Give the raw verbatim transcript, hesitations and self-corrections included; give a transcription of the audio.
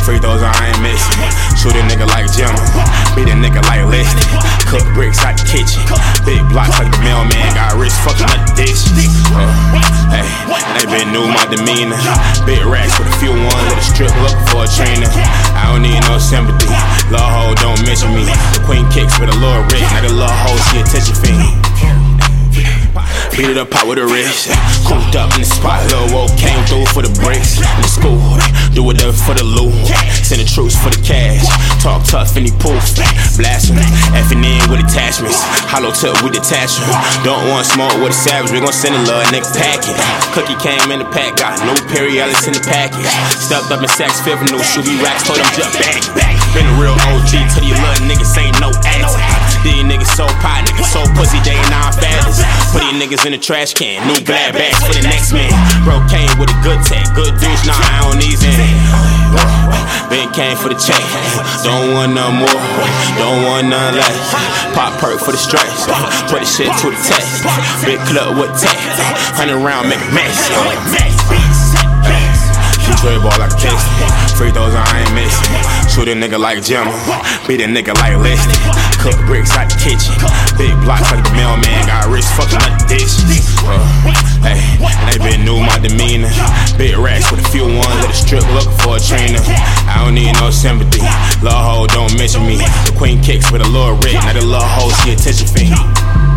Free throws I ain't missing. Shoot a nigga like Jim, beat a nigga like Listy. Cook bricks out the kitchen, big blocks like the mailman. Got rich fucking up the dish. Uh, hey, they been knew my demeanor. Big racks with a few ones at a strip looking for a trainer. I don't need no sympathy. Lil' hoe don't mention me. The queen kicks with a little rig. Now the lil' hoe she a tissue fiend. Beat it up out with a wrist. Cooped up in the spot. Lil' Woe came through for the bricks. In the school, do whatever for the loot. Send the troops for the cash. Talk tough and he poof. Blasting, effing in with attachments. Hollow tip with detachment. Don't want smoke with a savage. We gon' send a little nigga packet. Cookie came in the pack. Got no periodics in the package. Stepped up in Saks Fifth, new Shuby racks. Told him jump back. Been a real O G till you little niggas ain't no ass. These niggas so pie, niggas so pussy, they ain't nine fathers. Put these niggas in the trash can, new glad bags for the next man. Bro came with a good tech, good douche, nah, I don't need it. Ben came for the check, don't want none more, don't want none less. Pop perk for the stress, put the shit to the test. Big club with tech, hundred round make a mess. Trey ball like a case. Free throws I ain't missing. Shoot a nigga like Jim, beat a nigga like Listy. Cook bricks out the kitchen, big blocks like the mailman. Got rich fucking up the dish. Uh, hey, they been knew my demeanor. Big racks with a few ones at a strip looking for a trainer. I don't need no sympathy. Lil' hoe don't mention me. The queen kicks with a little rig. Now the lil' hoe she a tissue fiend.